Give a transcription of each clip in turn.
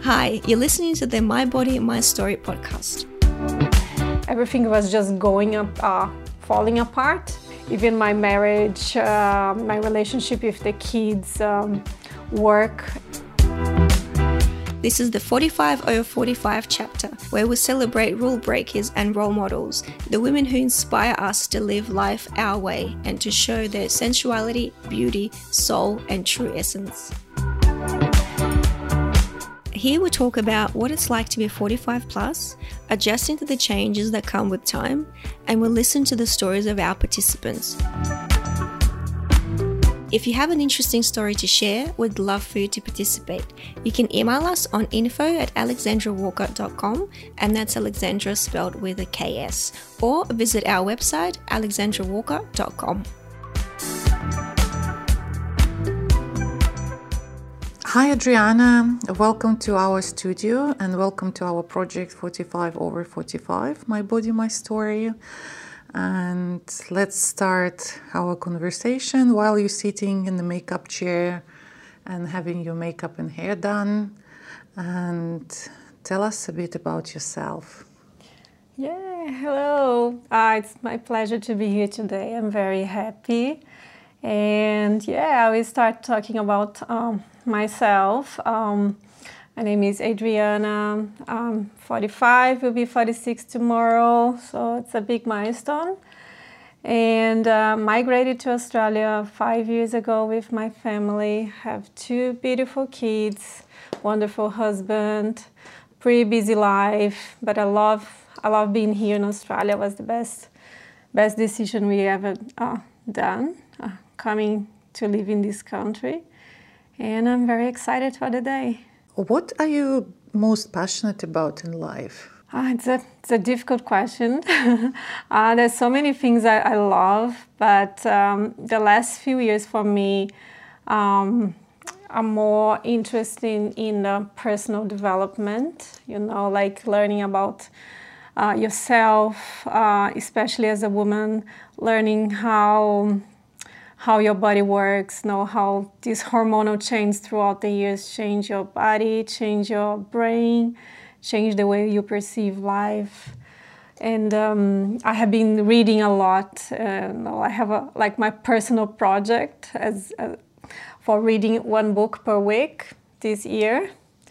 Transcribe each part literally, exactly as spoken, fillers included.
Hi, you're listening to the My Body, My Story podcast. Everything was just going up, uh, falling apart. Even my marriage, uh, my relationship with the kids, um, work. This is the forty-five over forty-five chapter, where we celebrate rule breakers and role models, the women who inspire us to live life our way and to show their sensuality, beauty, soul, and true essence. Here we talk about what it's like to be forty-five plus, adjusting to the changes that come with time, and we'll listen to the stories of our participants. If you have an interesting story to share, we'd love for you to participate. You can email us on info at alexandra walker dot com, and that's Alexandra spelled with a K S, or visit our website alexandra walker dot com. Hi Adriana, welcome to our studio and welcome to our project forty-five over forty-five, My Body, My Story. And let's start our conversation while you're sitting in the makeup chair and having your makeup and hair done. And tell us a bit about yourself. Yeah, hello. Uh, it's my pleasure to be here today. I'm very happy. And yeah, I will start talking about um, myself. Um, my name is Adriana. I'm forty-five, will be forty-six tomorrow, so it's a big milestone. And uh, migrated to Australia five years ago with my family. Have two beautiful kids, wonderful husband, pretty busy life. But I love, I love being here in Australia. It was the best, best decision we ever uh, done. Uh, coming to live in this country, and I'm very excited for the day. What are you most passionate about in life? Uh, it's, a, it's a difficult question. uh, there's so many things I, I love, but um, the last few years for me, um, I'm more interested in uh, personal development, you know, like learning about uh, yourself, uh, especially as a woman, learning how how your body works, know how these hormonal changes throughout the years change your body, change your brain, change the way you perceive life. And um, I have been reading a lot. Uh, I have a, like my personal project as uh, for reading one book per week this year.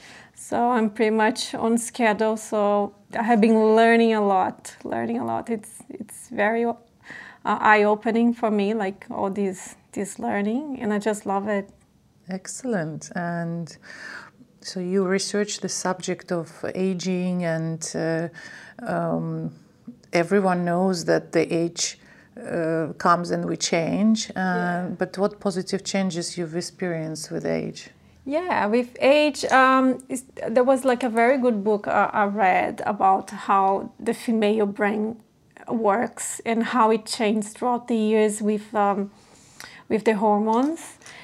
So I'm pretty much on schedule. So I have been learning a lot, learning a lot. It's it's very Uh, eye-opening for me, like all this this learning, and I just love it. Excellent. And so you research the subject of aging, and uh, um, everyone knows that the age uh, comes and we change. Uh, yeah. But what positive changes you've experienced with age? Yeah, with age, um, there was like a very good book uh, I read about how the female brain works and how it changed throughout the years with um, with the hormones,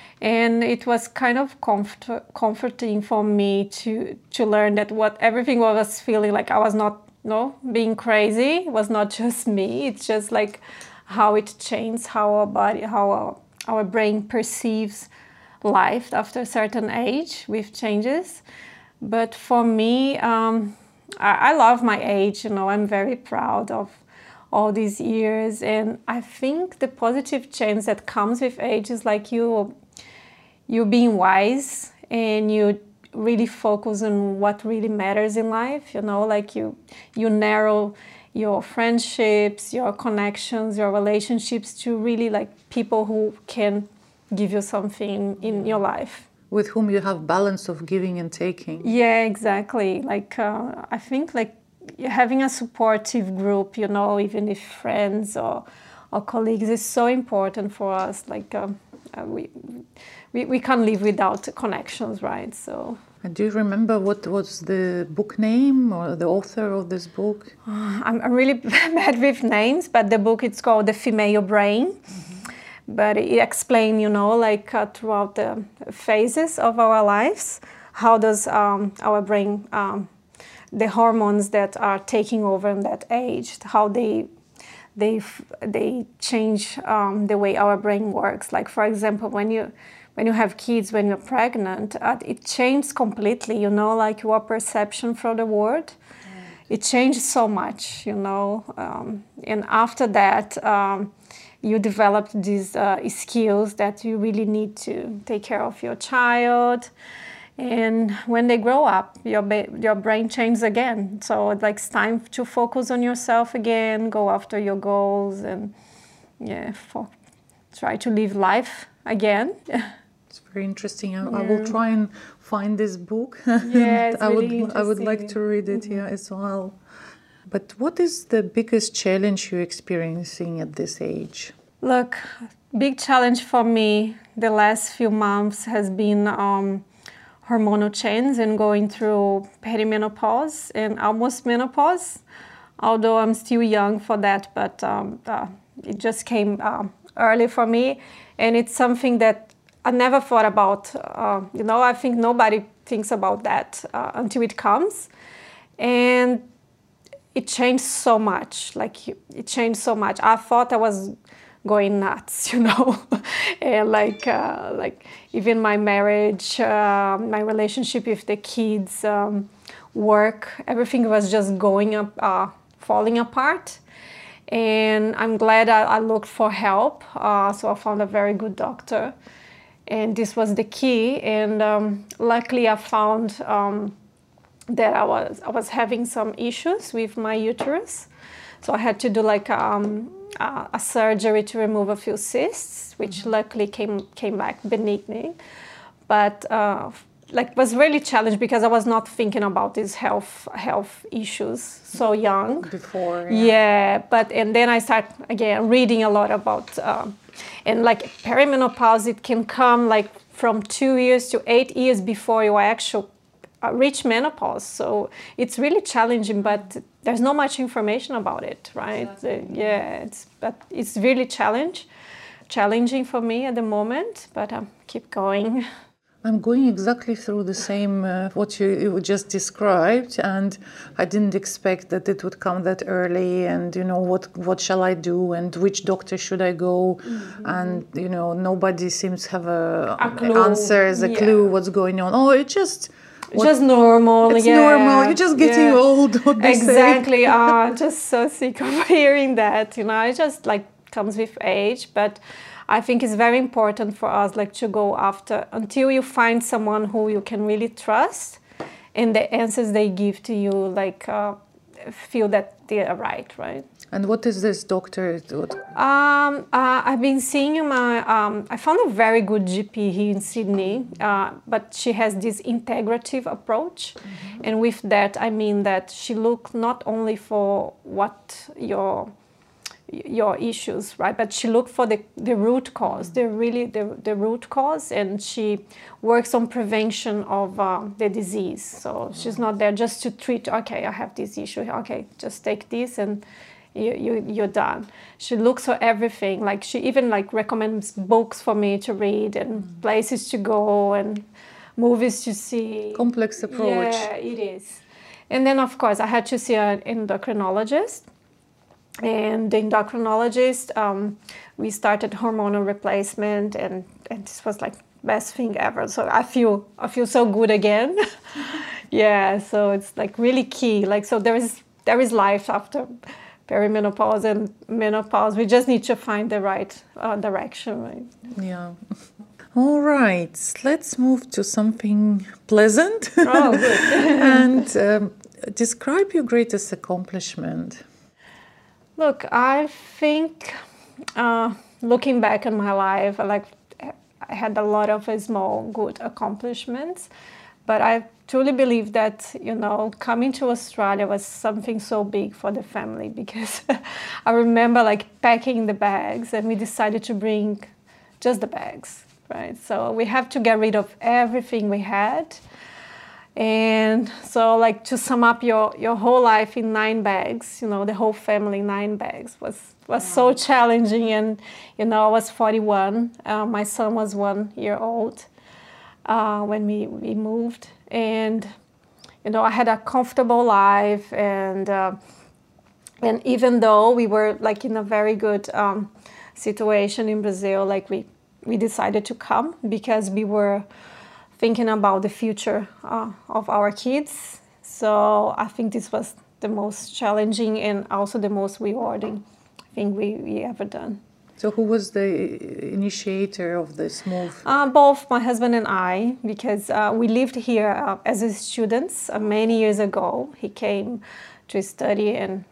and it was kind of comfort, comforting for me to to learn that what everything I was feeling, like I was not no being crazy, it was not just me. It's just like how it changed, how our body, how our, our brain perceives life after a certain age with changes. But for me, um, I, I love my age. You know, I'm very proud of all these years, and I think the positive change that comes with age is like you you being wise, and you really focus on what really matters in life, you know, like you you narrow your friendships, your connections, your relationships to really like people who can give you something in your life, with whom you have balance of giving and taking. Yeah, exactly. Like uh, I think like having a supportive group, you know, even if friends or, or colleagues, is so important for us. Like um, uh, we, we we can't live without connections, right? So. And do you remember what was the book name or the author of this book? Uh, I'm, I'm really bad with names, but the book, it's called The Female Brain. Mm-hmm. But it explains, you know, like uh, throughout the phases of our lives, how does um, our brain um, the hormones that are taking over in that age, how they they they change um, the way our brain works. Like for example, when you when you have kids, when you're pregnant, uh, it changes completely, you know, like your perception from the world. It changes so much, you know. Um, and after that, um, you develop these uh, skills that you really need to take care of your child. And when they grow up, your ba- your brain changes again. So it's like it's time to focus on yourself again, go after your goals, and yeah, fo- try to live life again. It's very interesting. I, yeah. I will try and find this book. Yeah, it's I really would I would like to read it mm-hmm. here as well. But what is the biggest challenge you're experiencing at this age? Look, big challenge for me the last few months has been um, hormonal change and going through perimenopause and almost menopause. Although I'm still young for that, but um, uh, it just came um, early for me, and it's something that I never thought about. Uh, you know, I think nobody thinks about that uh, until it comes, and it changed so much. Like it changed so much. I thought I was going nuts, you know, and like uh, like even my marriage, uh, my relationship with the kids, um, work, everything was just going up, uh, falling apart. And I'm glad I, I looked for help. Uh, so I found a very good doctor, and this was the key. And um, luckily, I found um, that I was I was having some issues with my uterus, so I had to do like um, a, a surgery to remove a few cysts, which mm-hmm. luckily came came back benign. But uh, like was really challenged because I was not thinking about these health health issues so young before. Yeah, yeah but and then I start again reading a lot about uh, and like perimenopause. It can come like from two years to eight years before you actually uh, reach menopause. So it's really challenging, but there's not much information about it, right? Exactly. Uh, yeah, it's but it's really challenge challenging for me at the moment. But I um, keep going. I'm going exactly through the same uh, what you, you just described, and I didn't expect that it would come that early. And you know, what what shall I do, and which doctor should I go? Mm-hmm. And you know, nobody seems to have a, a clue. answers, a yeah. clue what's going on. Oh, it just what, just normal. It's yeah. normal. You're just getting yeah. old. What they exactly. say. uh, just so sick of hearing that. You know, it just like comes with age, but I think it's very important for us like to go after until you find someone who you can really trust, and the answers they give to you like uh, feel that they are right, right? And what is this doctor? Um, uh, I've been seeing my. Um, I found a very good G P here in Sydney, uh, but she has this integrative approach, mm-hmm. and with that I mean that she looks not only for what your your issues, right? But she looked for the, the root cause, the really the, the root cause, and she works on prevention of uh, the disease. So she's not there just to treat, okay, I have this issue, okay, just take this and you, you, you're done. She looks for everything. Like she even like recommends books for me to read and mm. places to go and movies to see. Complex approach. Yeah, it is. And then of course I had to see an endocrinologist. And the endocrinologist, um, we started hormonal replacement, and, and this was like best thing ever. So I feel I feel so good again. yeah, so it's like really key. Like so there is there is life after perimenopause and menopause. We just need to find the right uh, direction, right? Yeah. All right, let's move to something pleasant. Oh, good. and um, describe your greatest accomplishment. Look, I think uh, looking back on my life, like I had a lot of small good accomplishments, but I truly believe that, you know, coming to Australia was something so big for the family, because I remember like packing the bags, and we decided to bring just the bags, right? So we have to get rid of everything we had. And so like to sum up your, your whole life in nine bags, you know, the whole family, nine bags was, was wow. so challenging. And, you know, I was forty-one. Uh, my son was one year old uh, when we, we moved. And, you know, I had a comfortable life. And, uh, and even though we were like in a very good um, situation in Brazil, like we we decided to come because we were thinking about the future uh, of our kids. So I think this was the most challenging and also the most rewarding thing we, we ever done. So who was the initiator of this move? Uh, both my husband and I, because uh, we lived here uh, as a students uh, many years ago. He came to study and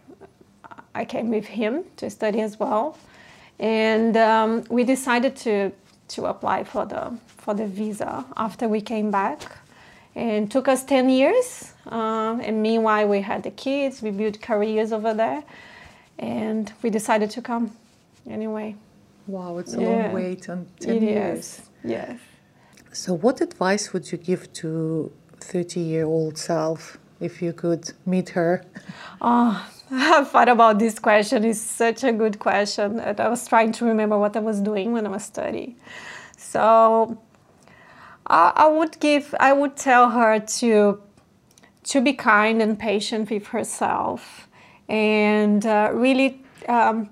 I came with him to study as well. And um, we decided to, to apply for the, for the visa after we came back. And it took us ten years. Um, and meanwhile, we had the kids, we built careers over there. And we decided to come anyway. Wow, it's a Yeah, long wait on ten it years. is. Yes. So what advice would you give to thirty-year-old self if you could meet her? Oh, I thought about this question. It's such a good question. And I was trying to remember what I was doing when I was studying. So I, I would give, I would tell her to, to be kind and patient with herself and uh, really um,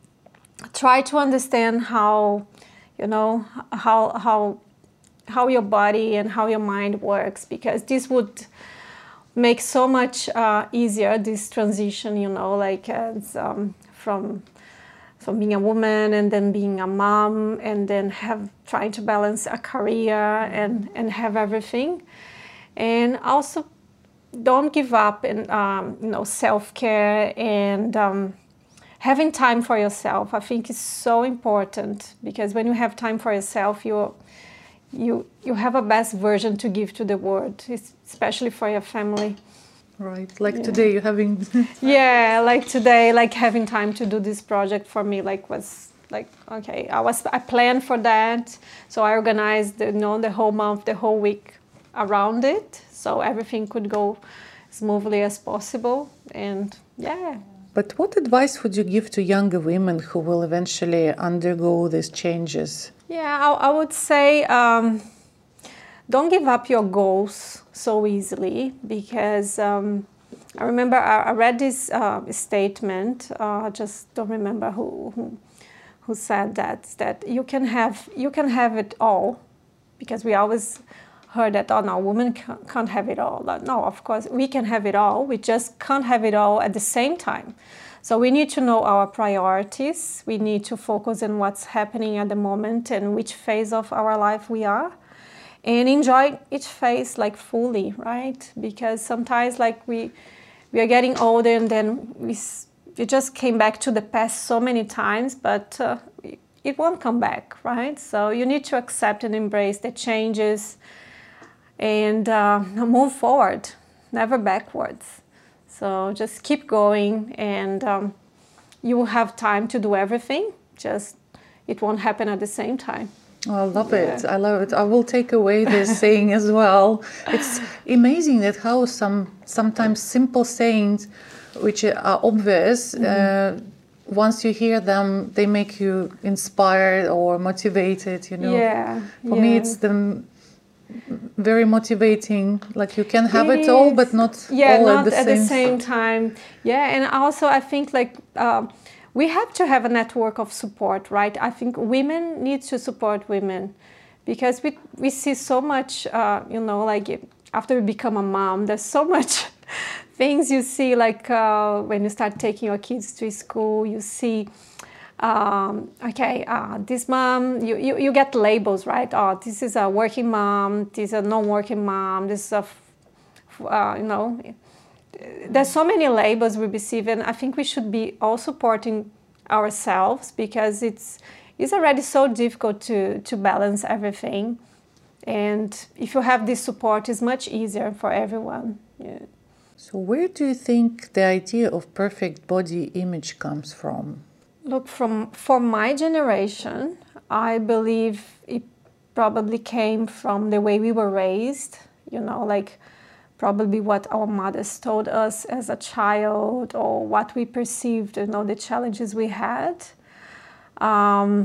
try to understand how, you know, how, how, how your body and how your mind works, because this would make so much uh, easier this transition, you know, like as, um, from from being a woman and then being a mom and then have trying to balance a career and and have everything, and also don't give up in um, you know, self-care and um, having time for yourself. I think is so important, because when you have time for yourself, you you you have a best version to give to the world, especially for your family. Right, like Yeah. today you're having... Yeah, like today, like having time to do this project for me, like was like, okay, I was I planned for that, so I organized the, you know, the whole month, the whole week around it, so everything could go smoothly as possible, and yeah. But what advice would you give to younger women who will eventually undergo these changes? Yeah, I, I would say um, don't give up your goals so easily, because um, I remember I, I read this uh, statement. Uh, I just don't remember who, who who said that that you can have you can have it all, because we always heard that, oh no, women can't, can't have it all. Like, no, of course we can have it all. We just can't have it all at the same time. So we need to know our priorities. We need to focus on what's happening at the moment and which phase of our life we are, and enjoy each phase like fully, right? Because sometimes like we we are getting older and then we, we just came back to the past so many times, but uh, it won't come back, right? So you need to accept and embrace the changes and uh, move forward, never backwards. So just keep going, and um, you will have time to do everything. Just it won't happen at the same time. Oh, I love Yeah. it. I love it. I will take away this saying as well. It's amazing that how some sometimes simple sayings, which are obvious, uh, once you hear them, they make you inspired or motivated. You know. Yeah. For yeah. me, it's the very motivating. Like you can have it, It all, is. but not yeah, all not at the at same. the same time. Yeah, and also I think like um, we have to have a network of support, right? I think women need to support women, because we we see so much, uh, you know, like after we become a mom, there's so much things you see, like uh, when you start taking your kids to school, you see. Um, okay, uh, this mom, you, you, you get labels, right? Oh, this is a working mom, this is a non-working mom, this is a, uh, you know, there's so many labels we receive, and I think we should be all supporting ourselves, because it's it's already so difficult to, to balance everything. And if you have this support, it's much easier for everyone. Yeah. So where do you think the idea of perfect body image comes from? Look, from for my generation, I believe it probably came from the way we were raised, you know, like probably what our mothers told us as a child, or what we perceived, you know, the challenges we had. Um,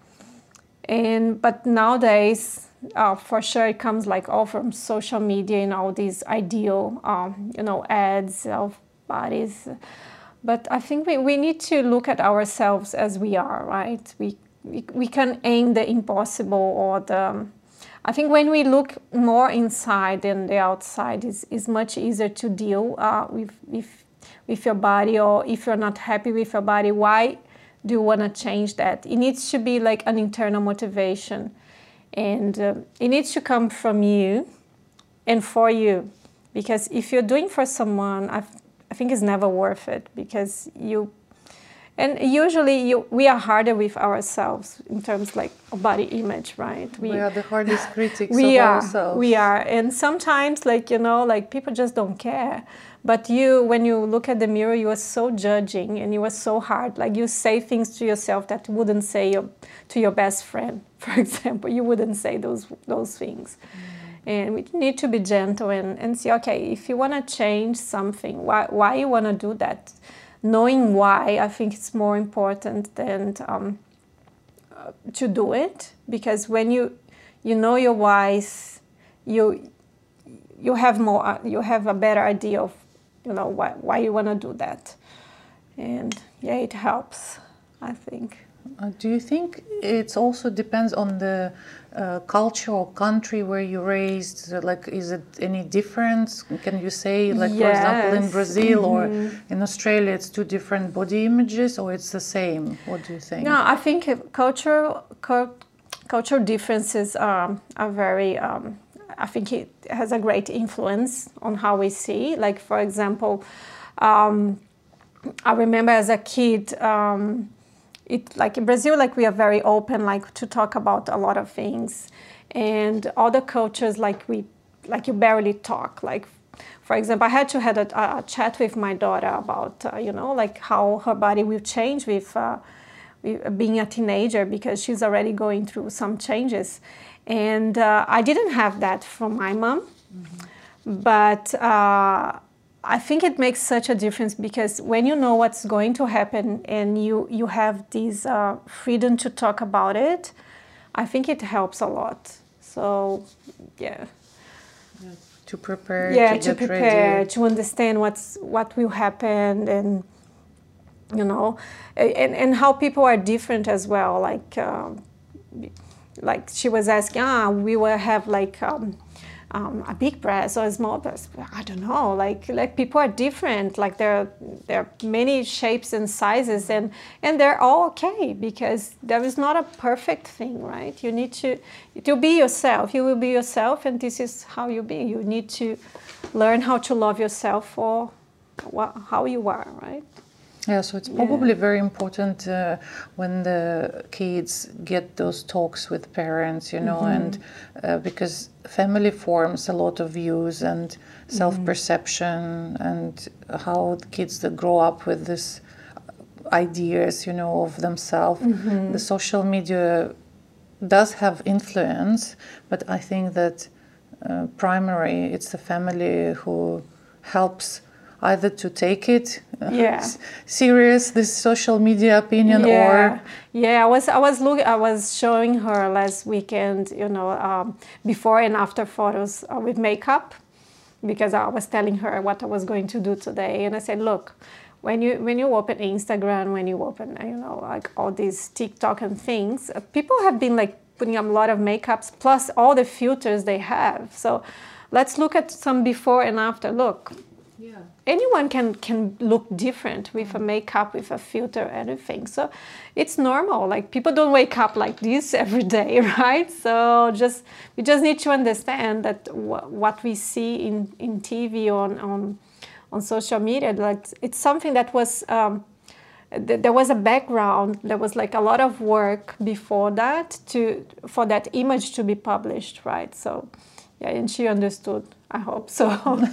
and but nowadays, uh, for sure, it comes like all from social media and all these ideal, um, you know, ads of bodies. But I think we, we need to look at ourselves as we are, right? We we, we can aim the impossible or the. I think when we look more inside than the outside, is is much easier to deal uh, with with with your body. Or if you're not happy with your body, why do you want to change that? It needs to be like an internal motivation, and uh, it needs to come from you and for you. Because if you're doing for someone, I, I think it's never worth it, because you, and usually you, we are harder with ourselves in terms like of body image, right? We, we are the hardest critics we of are, ourselves. We are, and sometimes like, you know, like people just don't care. But you, when you look at the mirror, you are so judging and you are so hard. Like you say things to yourself that you wouldn't say your, to your best friend, for example. You wouldn't say those those things. Mm. And we need to be gentle and, and see, okay, if you want to change something, why why you want to do that? Knowing why, I think it's more important than um, uh, to do it. Because when you you know your whys, you you have more uh, you have a better idea of, you know, why why you want to do that. And yeah, it helps, I think. Uh, do you think it also depends on the uh, culture or country where you're raised? Like, is it any difference? Can you say, like, yes. for example, in Brazil mm-hmm. or in Australia, it's two different body images, or it's the same? What do you think? No, I think cultural cultural differences are are very. Um, I think it has a great influence on how we see. Like, for example, um, I remember as a kid. Um, It, like in Brazil, like we are very open, like to talk about a lot of things, and other cultures, like we, like you barely talk. Like, for example, I had to have a, a chat with my daughter about, uh, you know, like how her body will change with, uh, with being a teenager, because she's already going through some changes, and uh, I didn't have that from my mom, mm-hmm. but. Uh, I think it makes such a difference, because when you know what's going to happen and you, you have this uh, freedom to talk about it, I think it helps a lot. So, yeah. yeah to prepare, yeah, to, to get prepare, ready. to understand what's what will happen, and you know, and, and how people are different as well. Like, um, like she was asking, ah, we will have like. Um, Um, a big breast or a small breast. I don't know. Like like people are different. Like there there are many shapes and sizes, and and they're all okay, because there is not a perfect thing, right? You need to to be yourself. You will be yourself, and this is how you be. You need to learn how to love yourself for what, how you are, right? Yeah, so it's probably yeah. very important uh, when the kids get those talks with parents, you know, mm-hmm. and uh, because family forms a lot of views and self-perception, mm-hmm. and how the kids that grow up with this ideas, you know, of themselves. Mm-hmm. The social media does have influence, but I think that uh, primary, it's the family who helps either to take it yeah. serious, this social media opinion, yeah. or yeah, I was I was look I was showing her last weekend, you know, um, before and after photos uh, with makeup, because I was telling her what I was going to do today, and I said, look, when you when you open Instagram, when you open, you know, like all these TikTok and things, uh, people have been like putting up a lot of makeups plus all the filters they have. So let's look at some before and after. Look. Yeah. Anyone can, can look different with a makeup, with a filter, anything. So it's normal. Like people don't wake up like this every day, right? So just we just need to understand that w- what we see in, in T V on on on social media, like it's something that was um, th- there was a background. There was like a lot of work before that to for that image to be published, right? So yeah, and she understood. I hope so.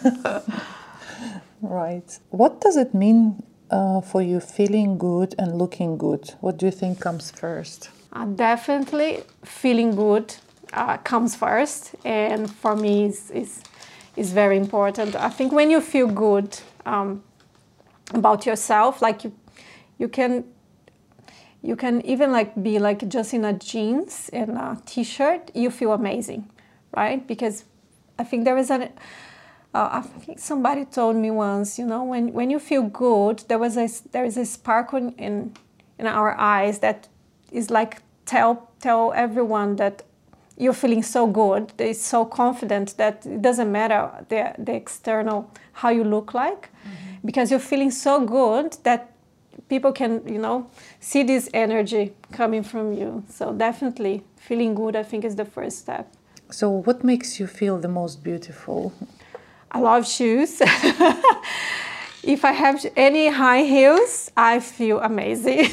Right. What does it mean uh, for you feeling good and looking good? What do you think comes first? Uh, definitely feeling good uh, comes first, and for me is is is very important. I think when you feel good um, about yourself, like you you can you can even like be like just in a jeans and a t-shirt, you feel amazing, right? Because I think there is a Uh, I think somebody told me once, you know, when, when you feel good, there was a there is a sparkle in in our eyes that is like tell tell everyone that you're feeling so good, they're so confident that it doesn't matter the, the external, how you look like, mm-hmm. because you're feeling so good that people can, you know, see this energy coming from you. So definitely feeling good, I think, is the first step. So what makes you feel the most beautiful? I love shoes. If I have any high heels, I feel amazing.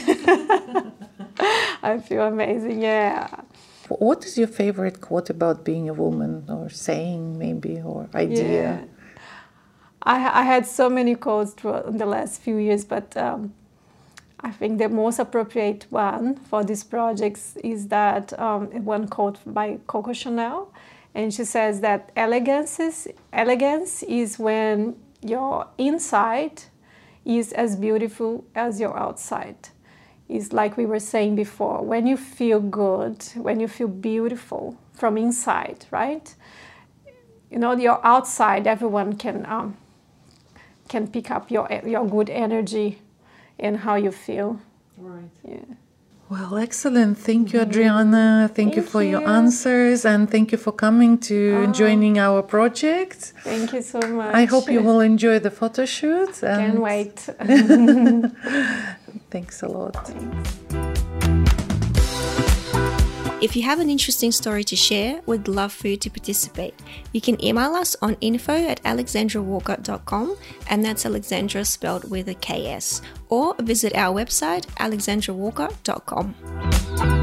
I feel amazing, yeah. What is your favorite quote about being a woman, or saying maybe, or idea? Yeah. I, I had so many quotes throughout the last few years, but um, I think the most appropriate one for these projects is that um, one quote by Coco Chanel, and she says that elegance is, elegance is when your inside is as beautiful as your outside. It's like we were saying before, when you feel good, when you feel beautiful from inside, right? You know, your outside, everyone can um, can pick up your your good energy and how you feel. Right. Yeah. Well, excellent. Thank you, Adriana. Thank, thank you for you. your answers, and thank you for coming to oh. joining our project. Thank you so much. I hope you will enjoy the photo shoot. And Can't wait. Thanks a lot. Thanks. If you have an interesting story to share, we'd love for you to participate. You can email us on info at alexandra walker dot com, and that's Alexandra spelled with a K S, or visit our website alexandra walker dot com.